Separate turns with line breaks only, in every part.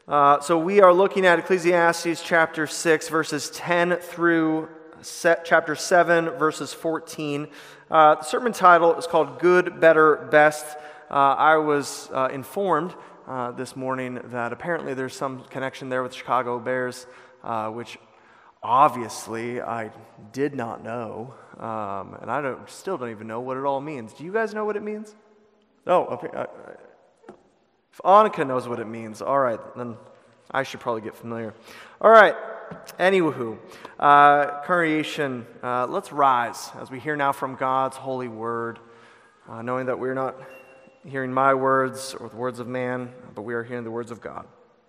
So we are looking at Ecclesiastes chapter 6, verses 10 through chapter 7, verses 14. The sermon title is called Good, Better, Best. I was informed this morning that apparently there's some connection there with Chicago Bears, which obviously I did not know, and I still don't even know what it all means. Do you guys know what it means? No. If Annika knows what it means, all right, then I should probably get familiar. All right, anywho, congregation, let's rise as we hear now from God's holy word, knowing that we're not hearing my words or the words of man, but we are hearing the words of God.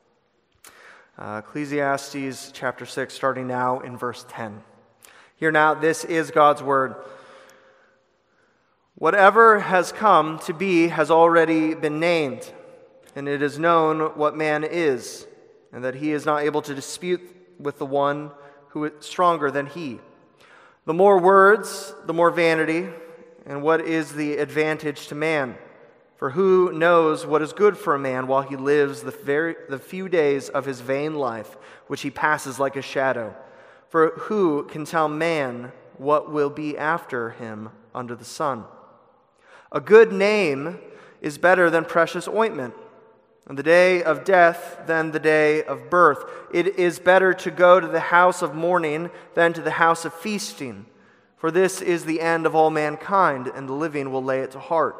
Ecclesiastes chapter 6, starting now in verse 10. Hear now, this is God's word. Whatever has come to be has already been named, and it is known what man is, and that he is not able to dispute with the one who is stronger than he. The more words, the more vanity, and what is the advantage to man? For who knows what is good for a man while he lives the few days of his vain life, which he passes like a shadow? For who can tell man what will be after him under the sun? A good name is better than precious ointment, and the day of death than the day of birth. It is better to go to the house of mourning than to the house of feasting, for this is the end of all mankind, and the living will lay it to heart.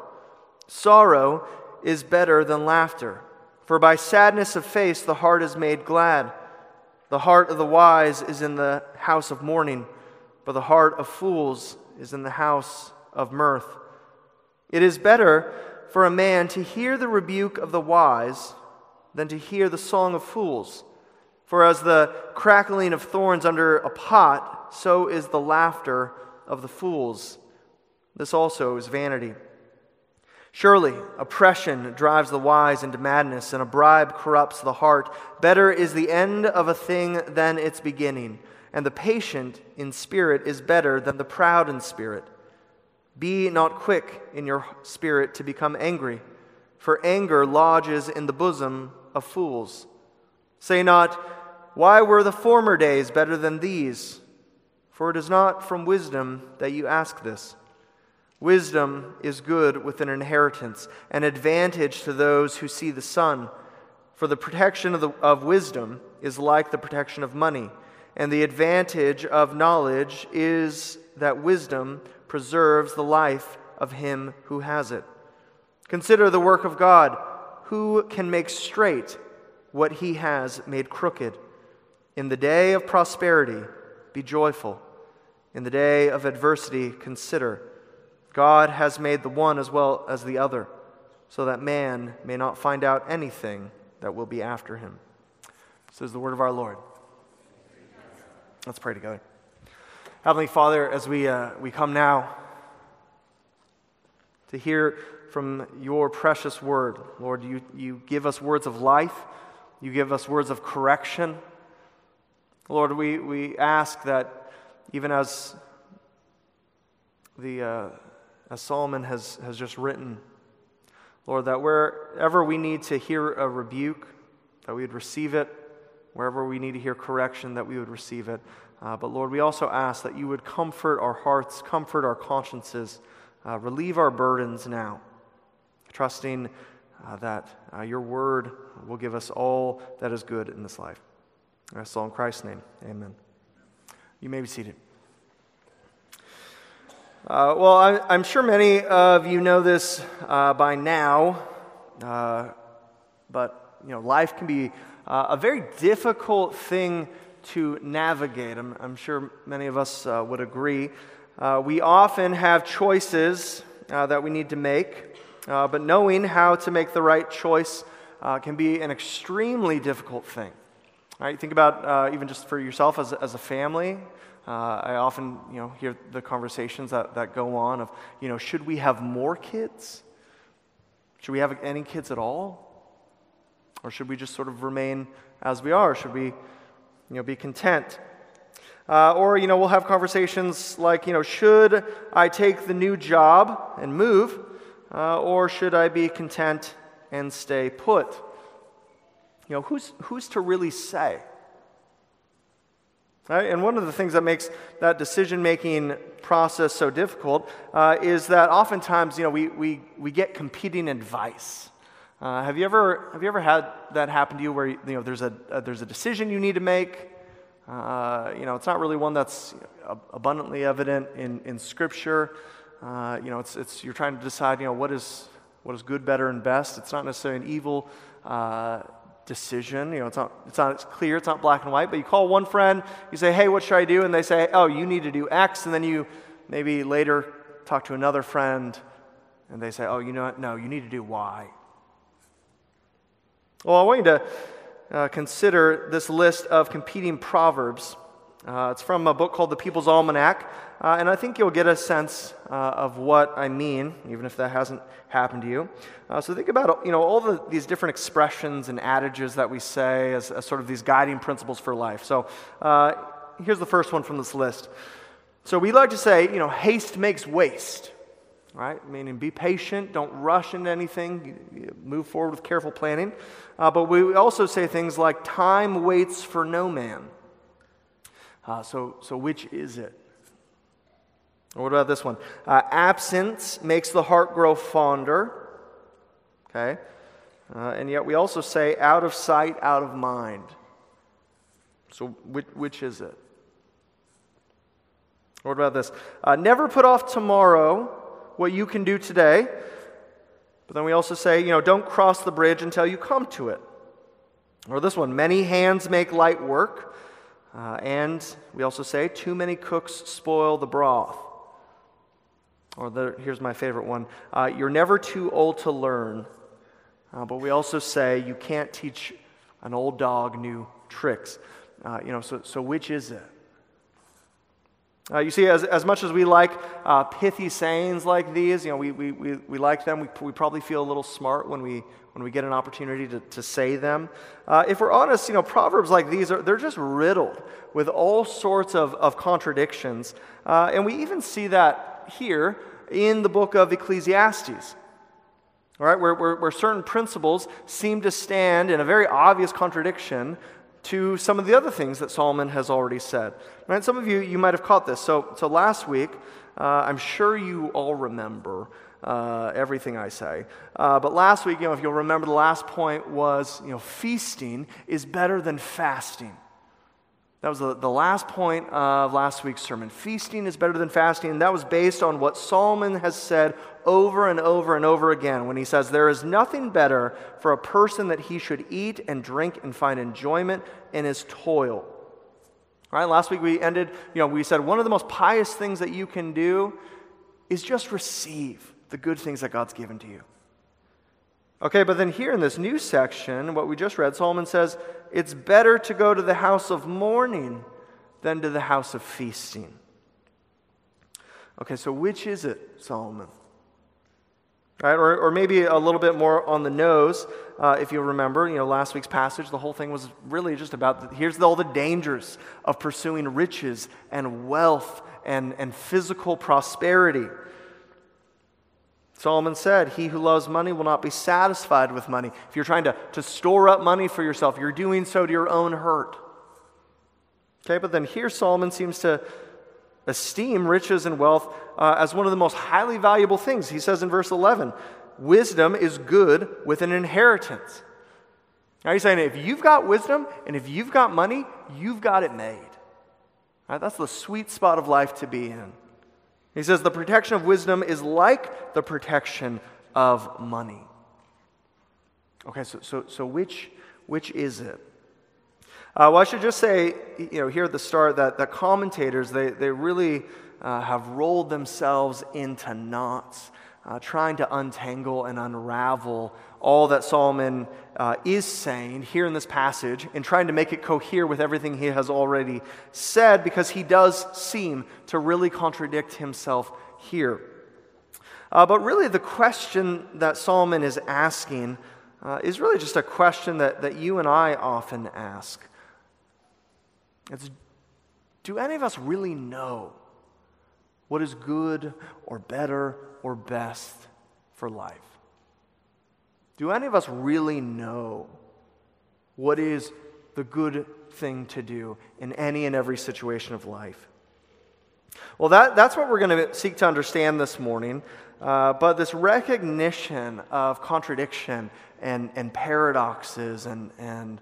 Sorrow is better than laughter, for by sadness of face the heart is made glad. The heart of the wise is in the house of mourning, but the heart of fools is in the house of mirth. It is better for a man to hear the rebuke of the wise than to hear the song of fools. For as the crackling of thorns under a pot, so is the laughter of the fools. This also is vanity. Surely oppression drives the wise into madness, and a bribe corrupts the heart. Better is the end of a thing than its beginning, and the patient in spirit is better than the proud in spirit. Be not quick in your spirit to become angry, for anger lodges in the bosom of fools. Say not, why were the former days better than these? For it is not from wisdom that you ask this. Wisdom is good with an inheritance, an advantage to those who see the sun. For the protection of wisdom is like the protection of money, and the advantage of knowledge is that wisdom preserves the life of him who has it. Consider the work of God. Who can make straight what he has made crooked? In the day of prosperity, be joyful. In the day of adversity, consider. God has made the one as well as the other, so that man may not find out anything that will be after him. This is the word of our Lord. Let's pray together. Heavenly Father, as we come now to hear from your precious word, Lord, you give us words of life. You give us words of correction. Lord, we ask that even as Solomon has just written, Lord, that wherever we need to hear a rebuke, that we would receive it. Wherever we need to hear correction, that we would receive it. But Lord, we also ask that you would comfort our hearts, comfort our consciences, relieve our burdens now, trusting that your word will give us all that is good in this life. I ask all in Christ's name, amen. You may be seated. Well, I'm sure many of you know this by now, but life can be a very difficult thing to navigate. I'm sure many of us would agree. We often have choices that we need to make, but knowing how to make the right choice can be an extremely difficult thing. All right, think about even just for yourself as a family. I often hear the conversations that go on of should we have more kids? Should we have any kids at all? Or should we just sort of remain as we are? Should we be content? Or we'll have conversations like, should I take the new job and move, or should I be content and stay put? who's to really say? Right? And one of the things that makes that decision-making process so difficult is that oftentimes, we get competing advice. Have you ever had that happen to you where there's a decision you need to make? It's not really one that's abundantly evident in Scripture. It's you're trying to decide what is good, better, and best. It's not necessarily an evil decision. It's not clear. It's not black and white. But you call one friend. You say, "Hey, what should I do?" And they say, "Oh, you need to do X." And then you maybe later talk to another friend, and they say, "Oh, no, you need to do Y." Well, I want you to consider this list of competing proverbs. It's from a book called The People's Almanac, and I think you'll get a sense of what I mean, even if that hasn't happened to you. So think about all these different expressions and adages that we say as sort of these guiding principles for life. So here's the first one from this list. So we like to say, haste makes waste. Right? Meaning be patient, don't rush into anything, you move forward with careful planning. But we also say things like time waits for no man. So which is it? Or what about this one? Absence makes the heart grow fonder. Okay? And yet we also say out of sight, out of mind. So which is it? Or what about this? Never put off tomorrow what you can do today. But then we also say, don't cross the bridge until you come to it. Or this one, many hands make light work. And we also say, too many cooks spoil the broth. Or here's my favorite one, you're never too old to learn. But we also say, you can't teach an old dog new tricks. So which is it? You see, as much as we like pithy sayings like these, we like them. We probably feel a little smart when we get an opportunity to say them. If we're honest, proverbs like these they're just riddled with all sorts of contradictions, and we even see that here in the book of Ecclesiastes. All right, where certain principles seem to stand in a very obvious contradiction to some of the other things that Solomon has already said. Right? Some of you might have caught this. So last week, I'm sure you all remember everything I say. But last week, if you'll remember, the last point was, feasting is better than fasting. That was the last point of last week's sermon. Feasting is better than fasting, and that was based on what Solomon has said over and over and over again when he says, there is nothing better for a person that he should eat and drink and find enjoyment in his toil. All right, last week we ended, we said one of the most pious things that you can do is just receive the good things that God's given to you. Okay, but then here in this new section, what we just read, Solomon says, it's better to go to the house of mourning than to the house of feasting. Okay, so which is it, Solomon? All right, or maybe a little bit more on the nose, if you'll remember, last week's passage, the whole thing was really just about, here's all the dangers of pursuing riches and wealth and physical prosperity. Solomon said, he who loves money will not be satisfied with money. If you're trying to store up money for yourself, you're doing so to your own hurt. Okay, but then here Solomon seems to esteem riches and wealth as one of the most highly valuable things. He says in verse 11, wisdom is good with an inheritance. Now he's saying if you've got wisdom and if you've got money, you've got it made. Right, that's the sweet spot of life to be in. He says the protection of wisdom is like the protection of money. Okay, so which is it? Well, I should just say, here at the start that commentators, they really have rolled themselves into knots, trying to untangle and unravel all that Solomon is saying here in this passage and trying to make it cohere with everything he has already said, because he does seem to really contradict himself here. But really the question that Solomon is asking is really just a question that you and I often ask. It's, do any of us really know what is good or better or best for life? Do any of us really know What is the good thing to do in any and every situation of life? Well, that's what we're going to seek to understand this morning. But this recognition of contradiction and paradoxes and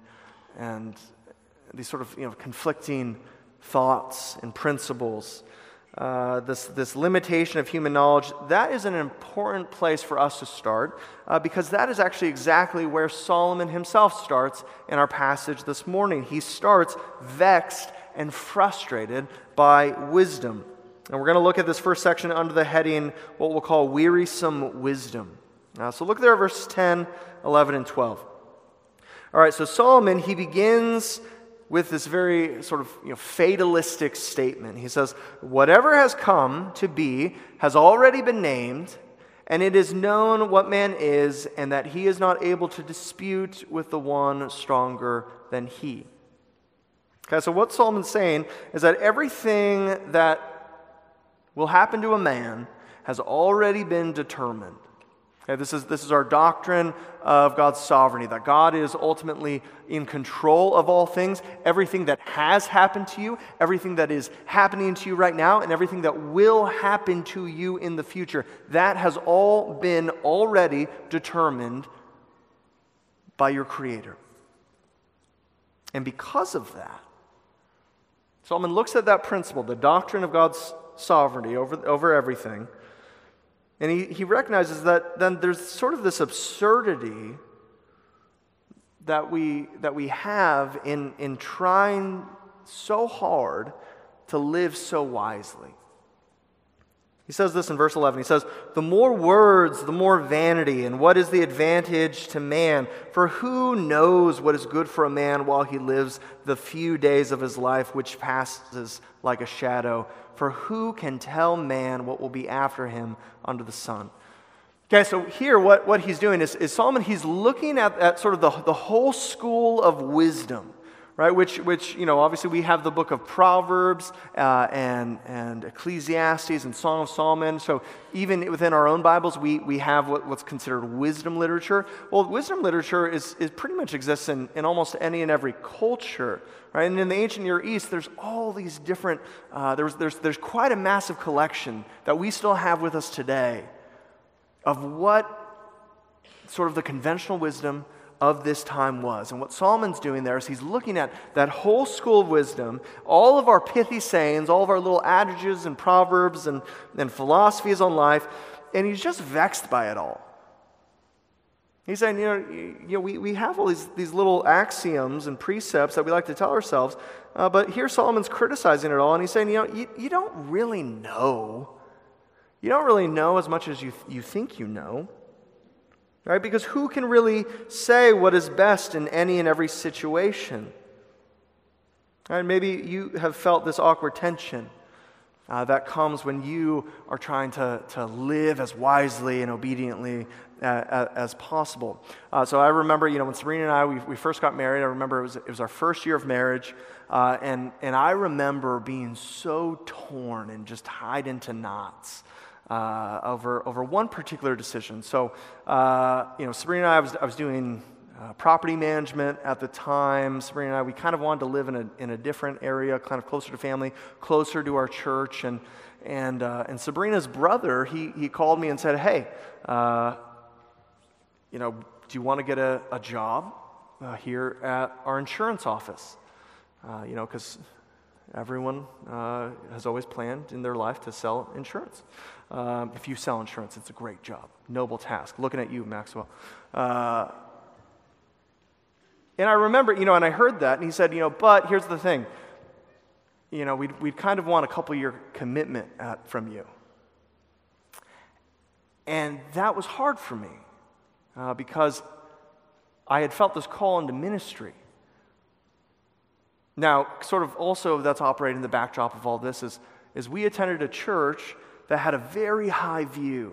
these sort of conflicting thoughts and principles, this limitation of human knowledge, that is an important place for us to start because that is actually exactly where Solomon himself starts in our passage this morning. He starts vexed and frustrated by wisdom. And we're going to look at this first section under the heading, what we'll call wearisome wisdom. So look there at verses 10, 11, and 12. All right, so Solomon, he begins with this very sort of fatalistic statement. He says, whatever has come to be has already been named, and it is known what man is, and that he is not able to dispute with the one stronger than he. Okay, so what Solomon's saying is that everything that will happen to a man has already been determined. Okay, this is our doctrine of God's sovereignty, that God is ultimately in control of all things. Everything that has happened to you, everything that is happening to you right now, and everything that will happen to you in the future, that has all been already determined by your Creator. And because of that, Solomon looks at that principle, the doctrine of God's sovereignty over everything, and he recognizes that then there's sort of this absurdity that we have in trying so hard to live so wisely. He says this in verse 11. He says, the more words, the more vanity, and what is the advantage to man? For who knows what is good for a man while he lives the few days of his life, which passes like a shadow? For who can tell man what will be after him under the sun? Okay, so here what he's doing is Solomon, he's looking at sort of the whole school of wisdom, right? Which obviously we have the book of Proverbs and Ecclesiastes and Song of Solomon. So even within our own Bibles, we have what's considered wisdom literature. Well, wisdom literature is pretty much exists in almost any and every culture, right? And in the ancient Near East, there's all these different. There's quite a massive collection that we still have with us today of what sort of the conventional wisdom of this time was. And what Solomon's doing there is he's looking at that whole school of wisdom, all of our pithy sayings, all of our little adages and proverbs and philosophies on life, and he's just vexed by it all. He's saying, we have all these little axioms and precepts that we like to tell ourselves, but here Solomon's criticizing it all, and he's saying, you don't really know. You don't really know as much as you think you know. Right? Because who can really say what is best in any and every situation? Right? Maybe you have felt this awkward tension that comes when you are trying to live as wisely and obediently as possible. So I remember, when Sabrina and I, we first got married, I remember it was our first year of marriage, and I remember being so torn and just tied into knots over one particular decision. So, Sabrina and I was doing property management at the time. Sabrina and I, we kind of wanted to live in a different area, kind of closer to family, closer to our church. And Sabrina's brother, he called me and said, "Hey, do you want to get a job here at our insurance office? Because everyone has always planned in their life to sell insurance. If you sell insurance, it's a great job, noble task." Looking at you, Maxwell. And I remember, and I heard that, and he said, but here's the thing, we'd kind of want a couple-year commitment from you. And that was hard for me because I had felt this call into ministry. Now, sort of also that's operating the backdrop of all this is we attended a church that had a very high view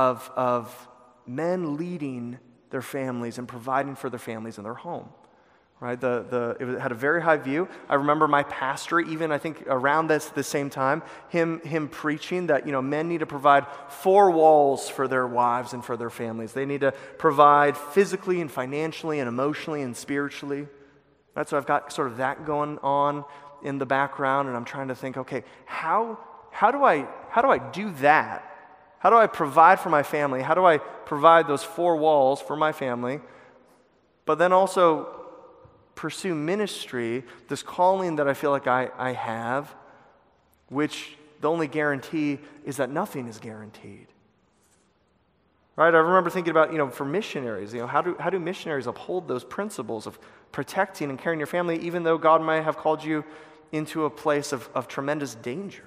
of men leading their families and providing for their families in their home. right? It had a very high view. I remember my pastor, even I think around the same time, him preaching that men need to provide 4 walls for their wives and for their families. They need to provide physically and financially and emotionally and spiritually. Right? So I've got sort of that going on in the background, and I'm trying to think, okay, how do I do that? How do I provide for my family? How do I provide those 4 walls for my family, but then also pursue ministry, this calling that I feel like I have, which the only guarantee is that nothing is guaranteed. Right? I remember thinking about, for missionaries, how do missionaries uphold those principles of protecting and caring your family, even though God might have called you into a place of tremendous danger?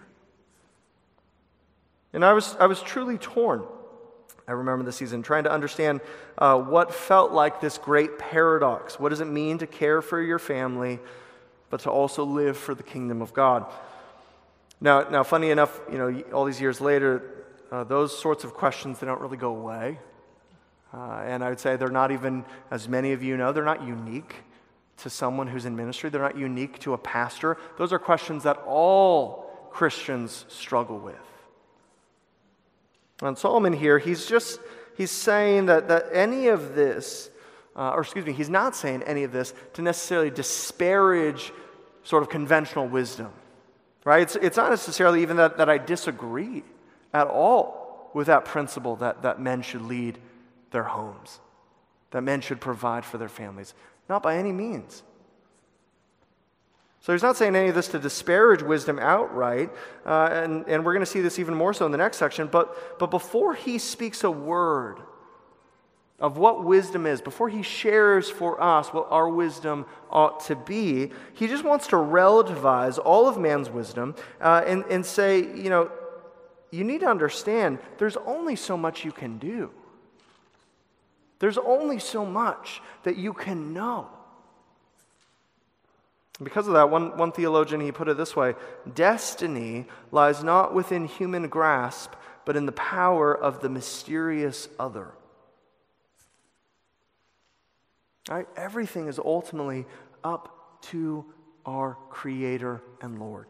And I was truly torn. I remember the season trying to understand what felt like this great paradox. What does it mean to care for your family, but to also live for the kingdom of God? Now, funny enough, all these years later, those sorts of questions, they don't really go away. And I would say they're not even, as many of you know, they're not unique to someone who's in ministry. They're not unique to a pastor. Those are questions that all Christians struggle with. And Solomon here, he's saying that any of this, he's not saying any of this to necessarily disparage sort of conventional wisdom, right? It's not necessarily even that I disagree at all with that principle that men should lead their homes, that men should provide for their families. Not by any means. So he's not saying any of this to disparage wisdom outright, and we're going to see this even more so in the next section, but before he speaks a word of what wisdom is, before he shares for us what our wisdom ought to be, he just wants to relativize all of man's wisdom and say, you need to understand there's only so much you can do. There's only so much that you can know. Because of that, one theologian, he put it this way: destiny lies not within human grasp, but in the power of the mysterious other. Right? Everything is ultimately up to our Creator and Lord.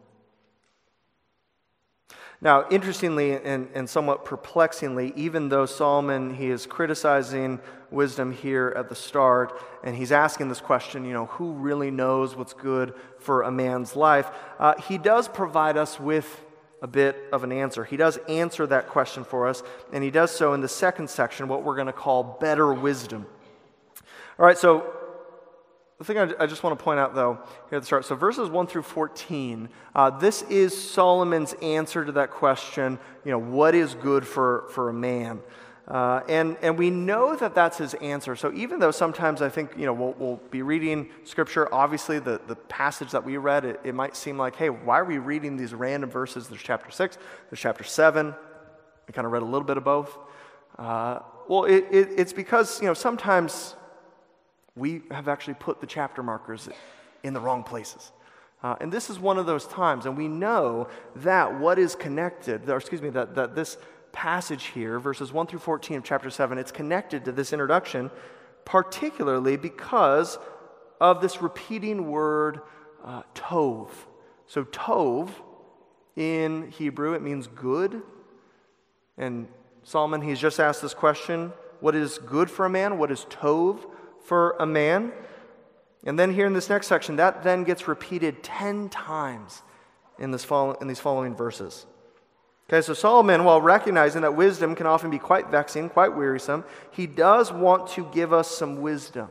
Now, interestingly and somewhat perplexingly, even though Solomon, he is criticizing wisdom here at the start, and he's asking this question, who really knows what's good for a man's life, he does provide us with a bit of an answer. He does answer that question for us, and he does so in the second section, what we're going to call better wisdom. All right, so the thing I just want to point out, though, here at the start, so verses 1 through 14, this is Solomon's answer to that question, what is good for a man? And we know that that's his answer. So even though sometimes I think, we'll be reading Scripture, obviously the passage that we read, it might seem like, hey, why are we reading these random verses? There's chapter 6, there's chapter 7. I kind of read a little bit of both. Well, it's because, sometimes we have actually put the chapter markers in the wrong places. And this is one of those times, and we know that what is connected, that this passage here, verses 1 through 14 of chapter 7, it's connected to this introduction, particularly because of this repeating word, tov. So tov, in Hebrew, it means good. And Solomon, he's just asked this question, what is good for a man? What is tov for a man? And then here in this next section, that then gets repeated 10 times in these following verses. Okay, so Solomon, while recognizing that wisdom can often be quite vexing, quite wearisome, he does want to give us some wisdom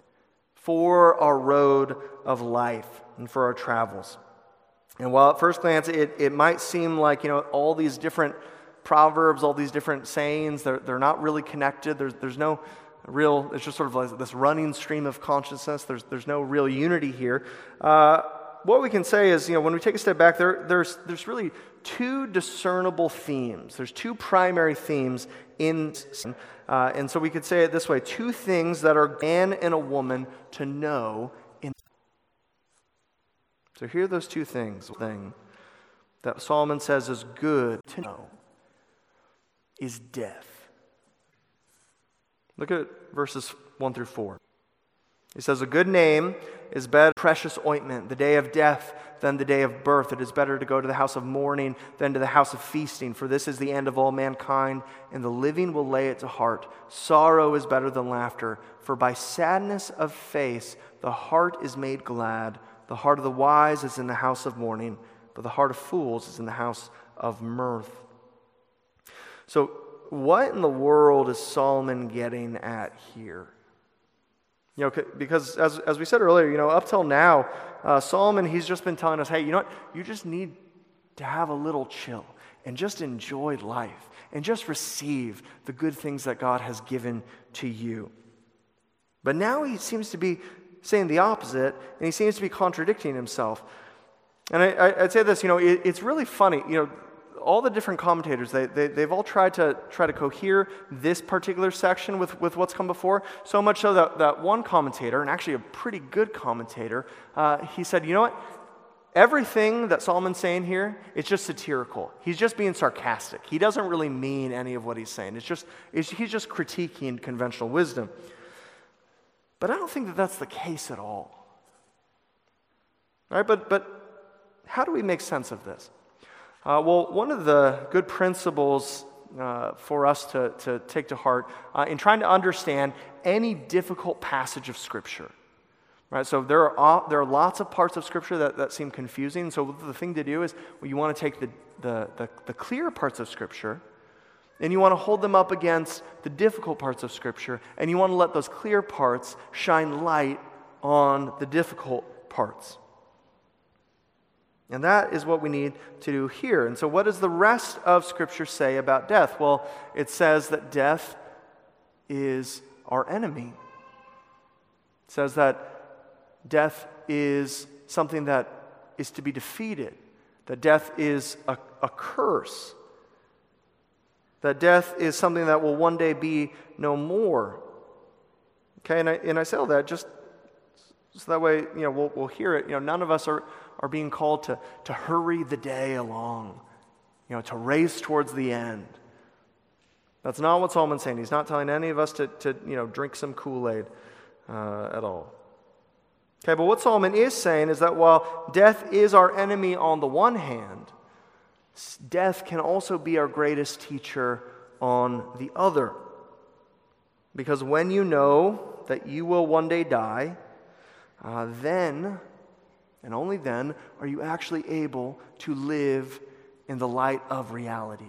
for our road of life and for our travels. And while at first glance it might seem like, all these different proverbs, all these different sayings, they're not really connected. There's no real, it's just sort of like this running stream of consciousness. There's no real unity here. What we can say is, when we take a step back, there's really two discernible themes. There's two primary themes in, and so we could say it this way: two things that are a man and a woman to know. So here are those two things. The thing that Solomon says is good to know is death. Look at verses 1 through 4. He says, a good name is better than precious ointment, the day of death than the day of birth. It is better to go to the house of mourning than to the house of feasting, for this is the end of all mankind, and the living will lay it to heart. Sorrow is better than laughter, for by sadness of face the heart is made glad. The heart of the wise is in the house of mourning, but the heart of fools is in the house of mirth. So what in the world is Solomon getting at here? Because as we said earlier, up till now, Solomon, he's just been telling us, hey, you know what? You just need to have a little chill and just enjoy life and just receive the good things that God has given to you. But now he seems to be saying the opposite, and he seems to be contradicting himself. And I'd say this, it's really funny, all the different commentators, they've all tried to cohere this particular section with what's come before, so much so that one commentator, and actually a pretty good commentator, he said, you know what? Everything that Solomon's saying here is just satirical. He's just being sarcastic. He doesn't really mean any of what he's saying. He's just critiquing conventional wisdom. But I don't think that that's the case at all. All right, but how do we make sense of this? Well, one of the good principles for us to take to heart in trying to understand any difficult passage of Scripture, right? So there are lots of parts of Scripture that seem confusing. So the thing to do is, you want to take the clear parts of Scripture, and you want to hold them up against the difficult parts of Scripture, and you want to let those clear parts shine light on the difficult parts. And that is what we need to do here. And so what does the rest of Scripture say about death? Well, it says that death is our enemy. It says that death is something that is to be defeated, that death is a curse, that death is something that will one day be no more. Okay, and I say all that just so that way, we'll hear it. None of us are being called to hurry the day along, to race towards the end. That's not what Solomon's saying. He's not telling any of us to drink some Kool-Aid at all. Okay, but what Solomon is saying is that while death is our enemy on the one hand, death can also be our greatest teacher on the other. Because when you know that you will one day die, then, and only then, are you actually able to live in the light of reality.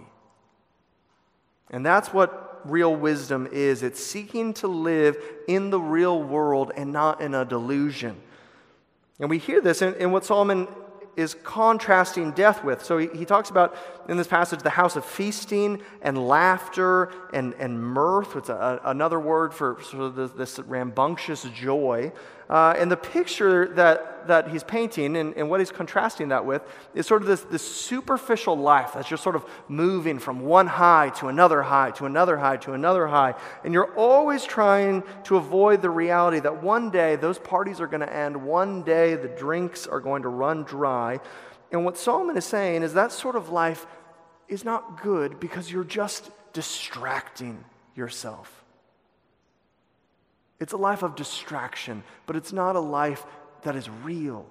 And that's what real wisdom is. It's seeking to live in the real world and not in a delusion. And we hear this in what Solomon is contrasting death with. So he talks about, in this passage, the house of feasting and laughter and mirth. It's another word for sort of this rambunctious joy. And the picture that he's painting and what he's contrasting that with is sort of this superficial life that's just sort of moving from one high to another high, to another high, to another high. And you're always trying to avoid the reality that one day those parties are going to end. One day the drinks are going to run dry. And what Solomon is saying is that sort of life is not good because you're just distracting yourself. It's a life of distraction, but it's not a life that is real.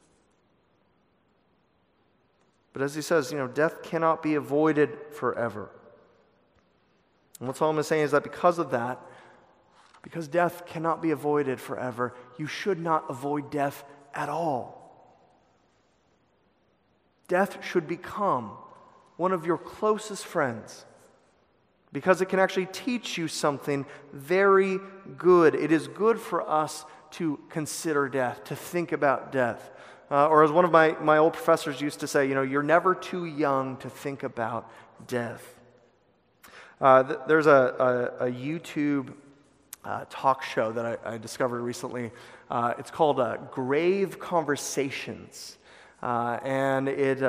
But as he says, death cannot be avoided forever. And what Solomon is saying is that because of that, because death cannot be avoided forever, you should not avoid death at all. Death should become one of your closest friends, because it can actually teach you something very good. It is good for us to consider death, to think about death. Or as one of my old professors used to say, you're never too young to think about death. There's a YouTube talk show that I discovered recently. It's called Grave Conversations. And it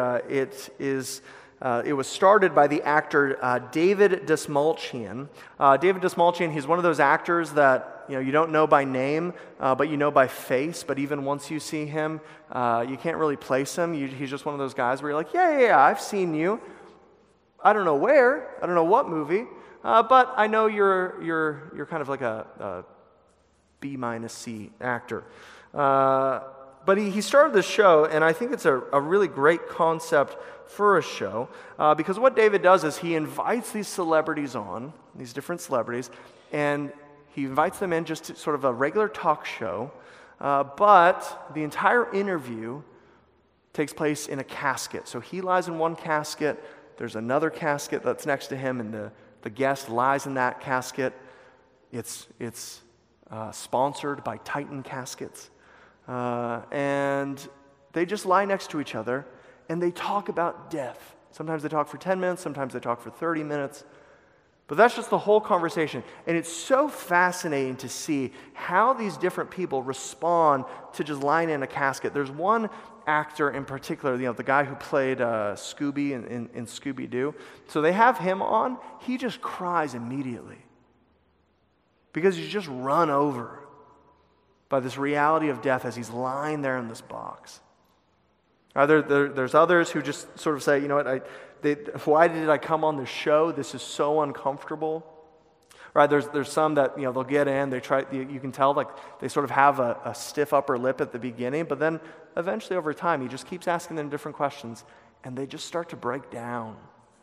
was started by the actor David Dastmalchian. David Dastmalchian, he's one of those actors that you don't know by name, but you know by face. But even once you see him, you can't really place him. He's just one of those guys where you're like, yeah, I've seen you. I don't know where, I don't know what movie, but I know you're kind of like a B-C actor. But he started this show, and I think it's a really great concept for a show, because what David does is he invites these celebrities on, these different celebrities, and he invites them in just to sort of a regular talk show, but the entire interview takes place in a casket. So he lies in one casket, there's another casket that's next to him, and the guest lies in that casket. It's sponsored by Titan Caskets. And they just lie next to each other, and they talk about death. Sometimes they talk for 10 minutes, sometimes they talk for 30 minutes. But that's just the whole conversation. And it's so fascinating to see how these different people respond to just lying in a casket. There's one actor in particular, the guy who played Scooby in Scooby-Doo. So they have him on. He just cries immediately because he's just run over by this reality of death as he's lying there in this box. There's others who just sort of say, you know what, why did I come on this show? This is so uncomfortable. Right? There's some that they'll get in, they try. You can tell like they sort of have a stiff upper lip at the beginning, but then eventually over time he just keeps asking them different questions, and they just start to break down.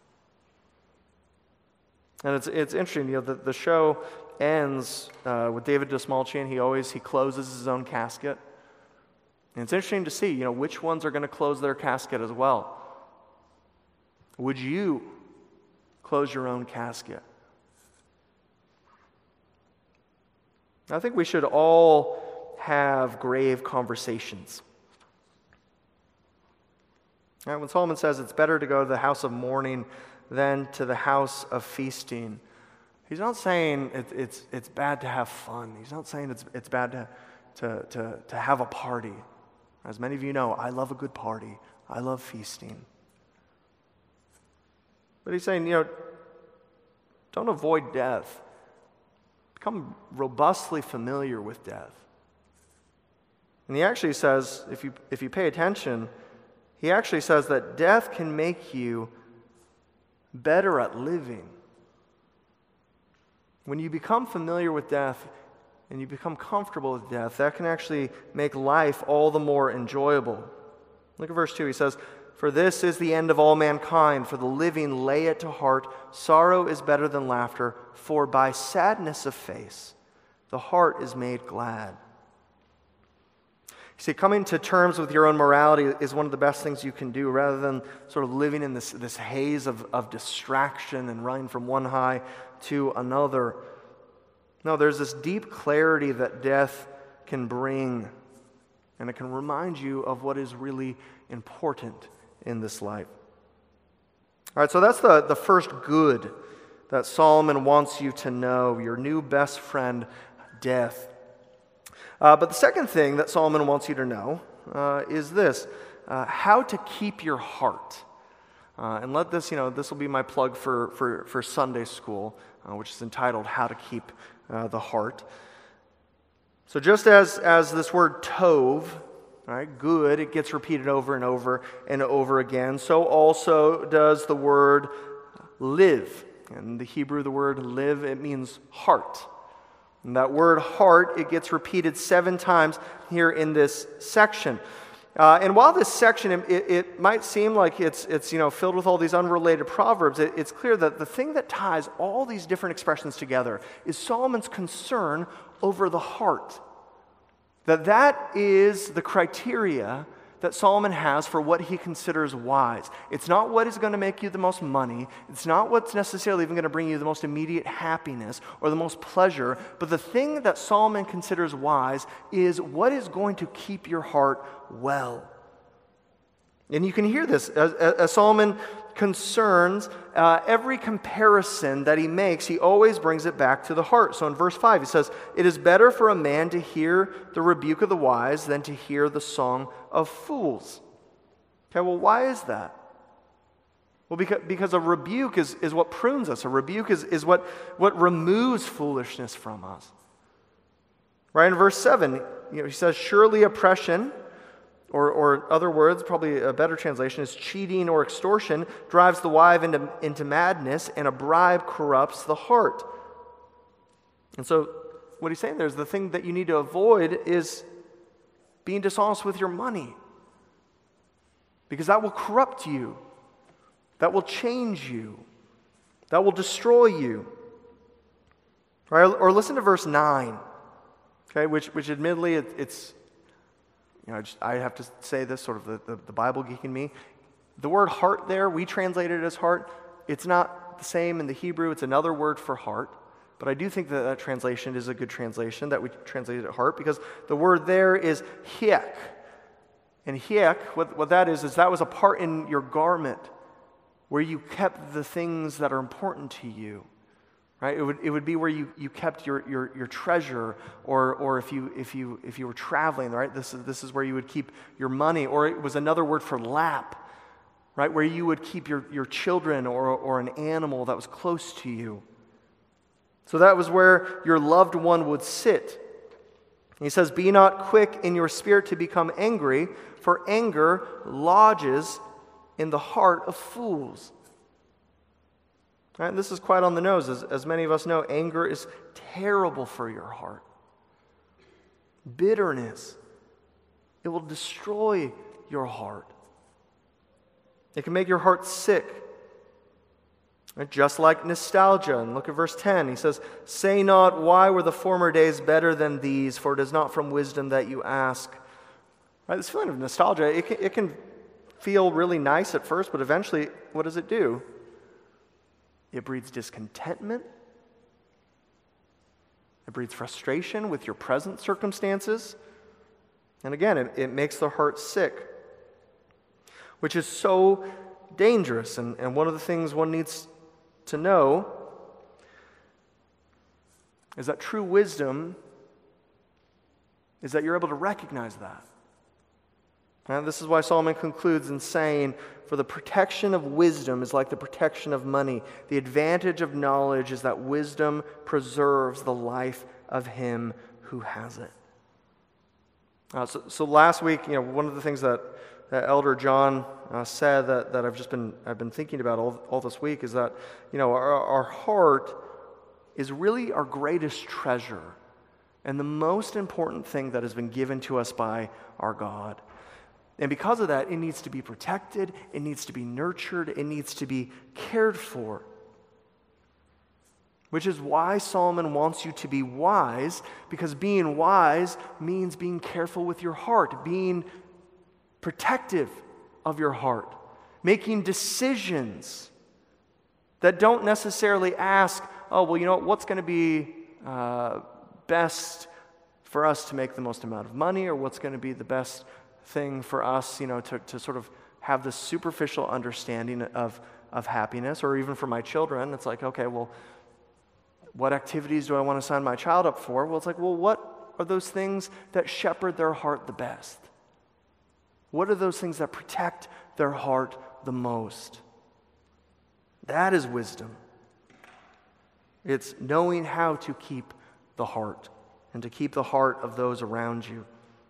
And it's interesting. The show ends with David Dastmalchian. He closes his own casket, and it's interesting to see which ones are going to close their casket as well. Would you close your own casket? I think we should all have grave conversations. Right, when Solomon says it's better to go to the house of mourning than to the house of feasting, he's not saying it's bad to have fun. He's not saying it's bad to have a party. As many of you know, I love a good party. I love feasting. But he's saying, don't avoid death. Become robustly familiar with death. And he actually says, if you pay attention, he actually says that death can make you better at living. When you become familiar with death and you become comfortable with death, that can actually make life all the more enjoyable. Look at verse 2. He says, "For this is the end of all mankind, for the living lay it to heart. Sorrow is better than laughter, for by sadness of face the heart is made glad." You see, coming to terms with your own morality is one of the best things you can do, rather than sort of living in this haze of distraction and running from one high to another. No, there's this deep clarity that death can bring, and it can remind you of what is really important in this life. All right, so that's the first good that Solomon wants you to know, your new best friend, death. But the second thing that Solomon wants you to know is this, how to keep your heart. And let this, this will be my plug for Sunday school, which is entitled How to Keep the Heart. So just as this word tov, right, good, it gets repeated over and over and over again, so also does the word live. In the Hebrew, the word live, it means heart. And that word heart, it gets repeated 7 times here in this section. And while this section, it might seem like it's filled with all these unrelated proverbs, it's clear that the thing that ties all these different expressions together is Solomon's concern over the heart. That is the criteria that Solomon has for what he considers wise. It's not what is going to make you the most money. It's not what's necessarily even going to bring you the most immediate happiness or the most pleasure. But the thing that Solomon considers wise is what is going to keep your heart well. And you can hear this as Solomon concerns every comparison that he makes, he always brings it back to the heart. So in verse 5, he says, "It is better for a man to hear the rebuke of the wise than to hear the song of fools." Okay, well, why is that? Well, because a rebuke is what prunes us. A rebuke is what removes foolishness from us. Right in verse 7, he says, "Surely oppression," or other words, probably a better translation is cheating or extortion, "drives the wife into madness, and a bribe corrupts the heart." And so what he's saying there is the thing that you need to avoid is being dishonest with your money. Because that will corrupt you. That will change you. That will destroy you. Right? Or listen to verse 9, okay, which admittedly it's, I have to say this, sort of the Bible geek in me. The word heart there, we translate it as heart. It's not the same in the Hebrew. It's another word for heart. But I do think that translation is a good translation, that we translate it heart, because the word there is hiek. And hiek, what that is that was a part in your garment where you kept the things that are important to you. Right? It would be where you kept your treasure, or if you were traveling, right? This is where you would keep your money, or it was another word for lap, right? Where you would keep your children or an animal that was close to you. So that was where your loved one would sit. And he says, "Be not quick in your spirit to become angry, for anger lodges in the heart of fools." Right? And this is quite on the nose. As many of us know, anger is terrible for your heart. Bitterness, it will destroy your heart. It can make your heart sick. Right? Just like nostalgia. And look at verse 10. He says, "Say not, why were the former days better than these? For it is not from wisdom that you ask." Right? This feeling of nostalgia, it can feel really nice at first, but eventually, what does it do? It breeds discontentment. It breeds frustration with your present circumstances. And again, it makes the heart sick, which is so dangerous. And one of the things one needs to know is that true wisdom is that you're able to recognize that. And this is why Solomon concludes in saying, "For the protection of wisdom is like the protection of money. The advantage of knowledge is that wisdom preserves the life of him who has it." So last week, one of the things that Elder John said that I've been thinking about all this week is that our heart is really our greatest treasure and the most important thing that has been given to us by our God. And because of that, it needs to be protected, it needs to be nurtured, it needs to be cared for. Which is why Solomon wants you to be wise, because being wise means being careful with your heart, being protective of your heart, making decisions that don't necessarily ask, what's going to be best for us to make the most amount of money, or what's going to be the best thing for us, to sort of have this superficial understanding of happiness. Or even for my children, it's like, okay, well, what activities do I want to sign my child up for? Well, it's like, what are those things that shepherd their heart the best? What are those things that protect their heart the most? That is wisdom. It's knowing how to keep the heart and to keep the heart of those around you.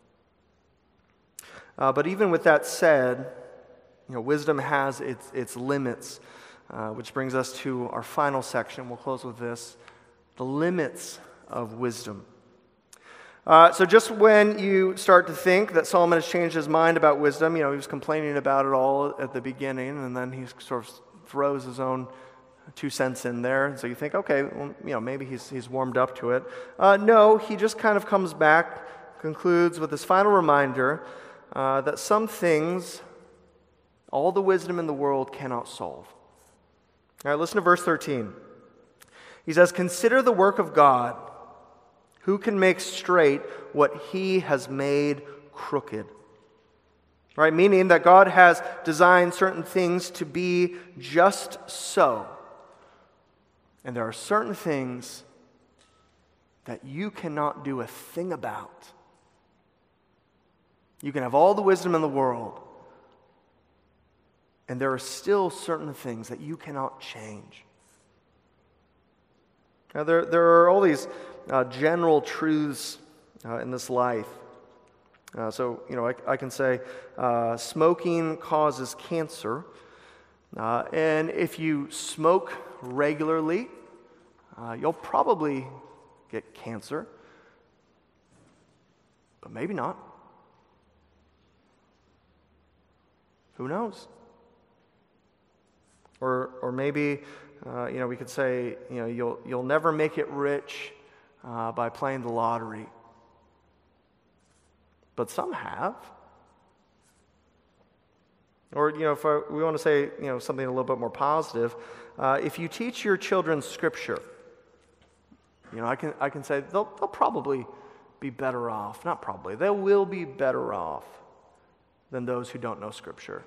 But even with that said, wisdom has its limits, which brings us to our final section. We'll close with this: the limits of wisdom. So just when you start to think that Solomon has changed his mind about wisdom, he was complaining about it all at the beginning, and then he sort of throws his own 2 cents in there. And so you think, okay, well, maybe he's warmed up to it. No, he just kind of comes back, concludes with this final reminder that some things, all the wisdom in the world cannot solve. All right, listen to verse 13. He says, "Consider the work of God. Who can make straight what he has made crooked?" Right, meaning that God has designed certain things to be just so. And there are certain things that you cannot do a thing about. You can have all the wisdom in the world, and there are still certain things that you cannot change. Now, there are all these general truths in this life. I can say smoking causes cancer, and if you smoke regularly, you'll probably get cancer. But maybe not. Who knows? Or maybe, we could say, you'll never make it rich by playing the lottery. But some have. Or, if we want to say, something a little bit more positive, if you teach your children Scripture, I can say they'll probably be better off. Not probably. They will be better off than those who don't know Scripture.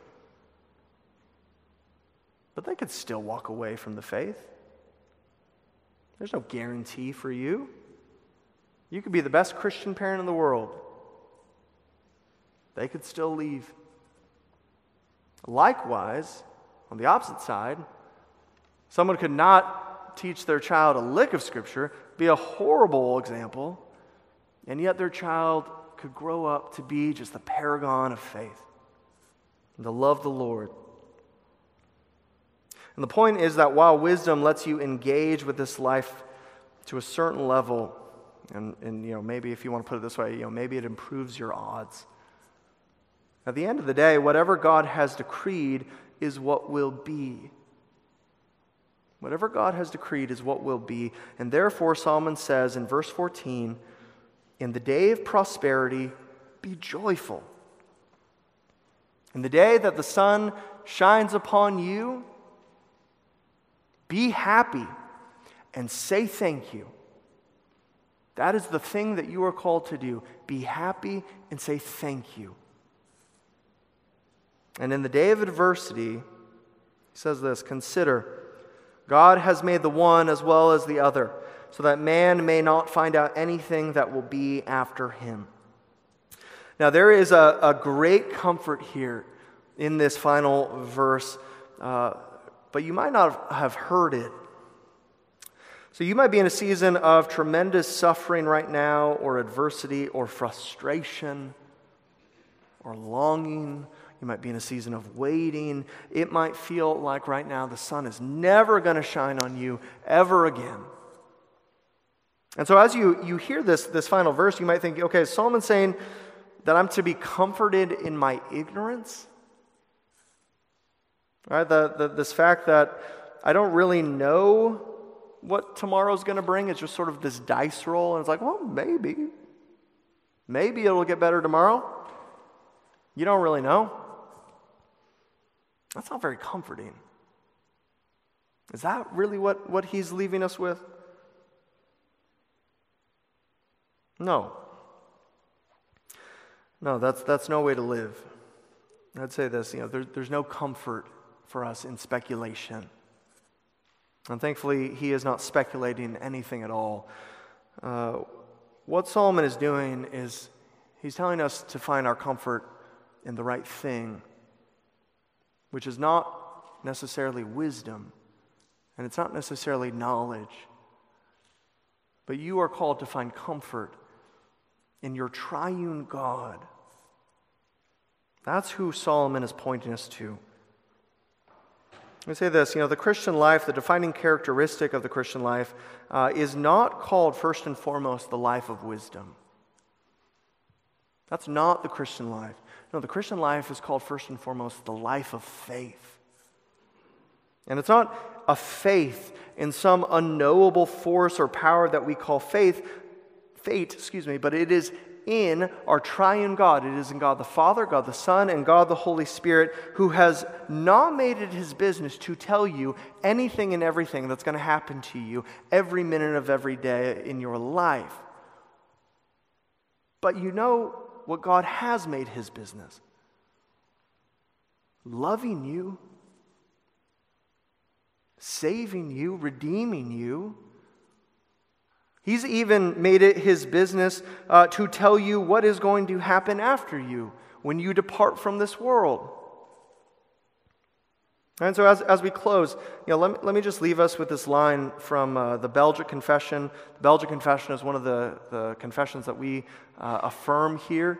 But they could still walk away from the faith. There's no guarantee for you. You could be the best Christian parent in the world. They could still leave. Likewise, on the opposite side, someone could not teach their child a lick of Scripture, be a horrible example, and yet their child could grow up to be just the paragon of faith and to love the Lord. And the point is that while wisdom lets you engage with this life to a certain level, and maybe if you want to put it this way, maybe it improves your odds. At the end of the day, whatever God has decreed is what will be. Whatever God has decreed is what will be. And therefore, Solomon says in verse 14, in the day of prosperity, be joyful. In the day that the sun shines upon you, be happy and say thank you. That is the thing that you are called to do. Be happy and say thank you. And in the day of adversity, he says this, consider, God has made the one as well as the other, so that man may not find out anything that will be after him. Now there is a great comfort here in this final verse, but you might not have heard it. So you might be in a season of tremendous suffering right now, or adversity, or frustration, or longing. You might be in a season of waiting. It might feel like right now the sun is never going to shine on you ever again. And so as you hear this final verse, you might think, okay, is Solomon saying that I'm to be comforted in my ignorance? Right? This fact that I don't really know what tomorrow's going to bring. It's just sort of this dice roll, and it's like, well, maybe it'll get better tomorrow. You don't really know. That's not very comforting. Is that really what he's leaving us with? No. No, that's no way to live. I'd say this, there's no comfort for us in speculation. And thankfully, he is not speculating anything at all. What Solomon is doing is he's telling us to find our comfort in the right thing, which is not necessarily wisdom, and it's not necessarily knowledge, but you are called to find comfort in your triune God. That's who Solomon is pointing us to. Let me say this, the Christian life, the defining characteristic of the Christian life is not called first and foremost the life of wisdom. That's not the Christian life. No, the Christian life is called first and foremost the life of faith. And it's not a faith in some unknowable force or power that we call fate, but it is in our triune God. It is in God the Father, God the Son, and God the Holy Spirit, who has not made it his business to tell you anything and everything that's going to happen to you every minute of every day in your life. But you know what God has made his business: loving you, saving you, redeeming you. He's even made it his business to tell you what is going to happen after you when you depart from this world. And so as we close, let me just leave us with this line from the Belgic Confession. The Belgic Confession is one of the confessions that we affirm here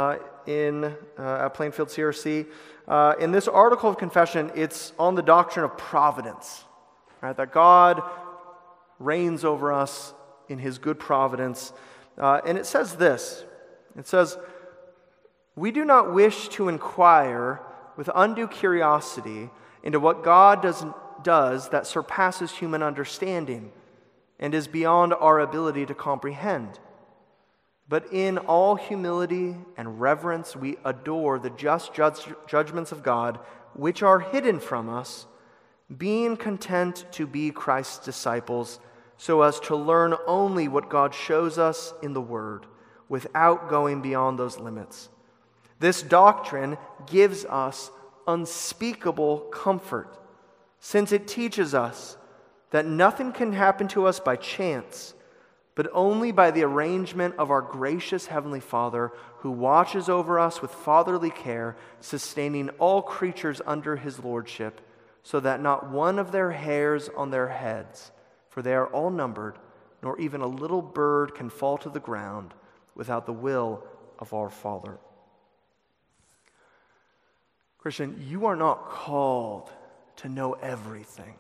at Plainfield CRC. In this article of confession, it's on the doctrine of providence, right? That God reigns over us in his good providence. And it says this, It says, "We do not wish to inquire with undue curiosity into what God does that surpasses human understanding and is beyond our ability to comprehend. But in all humility and reverence we adore the just judgments of God, which are hidden from us, being content to be Christ's disciples, so as to learn only what God shows us in the Word, without going beyond those limits. This doctrine gives us unspeakable comfort, since it teaches us that nothing can happen to us by chance, but only by the arrangement of our gracious Heavenly Father, who watches over us with fatherly care, sustaining all creatures under His lordship, so that not one of their hairs on their heads, for they are all numbered, nor even a little bird can fall to the ground without the will of our Father." Christian, you are not called to know everything.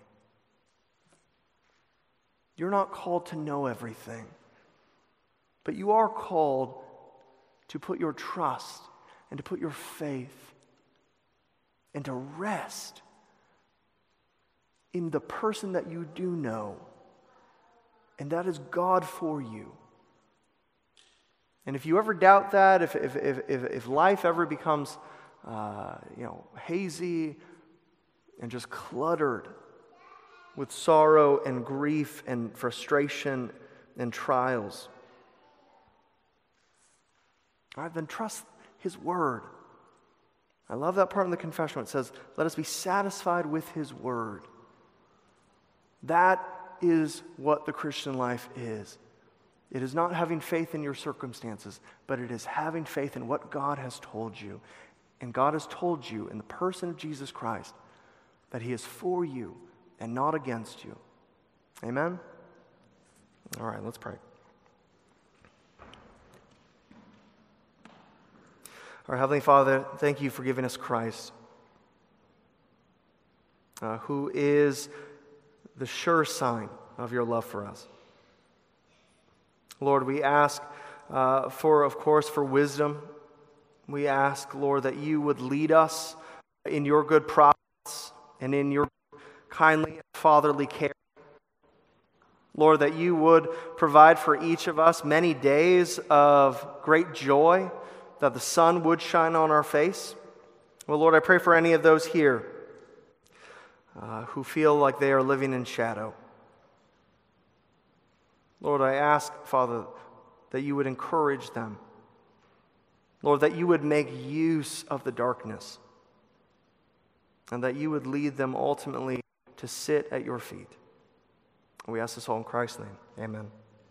You're not called to know everything. But you are called to put your trust and to put your faith and to rest in the person that you do know, and that is God for you. And if you ever doubt that, if life ever becomes hazy and just cluttered with sorrow and grief and frustration and trials, all right, then trust His Word. I love that part in the confessional. It says, "Let us be satisfied with His Word." That is what the Christian life is. It is not having faith in your circumstances, but it is having faith in what God has told you. And God has told you in the person of Jesus Christ that He is for you and not against you. Amen? All right, let's pray. Our Heavenly Father, thank you for giving us Christ, who is the sure sign of your love for us. Lord, we ask for wisdom. We ask, Lord, that you would lead us in your good providence and in your kindly and fatherly care. Lord, that you would provide for each of us many days of great joy, that the sun would shine on our face. Well, Lord, I pray for any of those here who feel like they are living in shadow. Lord, I ask, Father, that you would encourage them. Lord, that you would make use of the darkness, and that you would lead them ultimately to sit at your feet. We ask this all in Christ's name. Amen.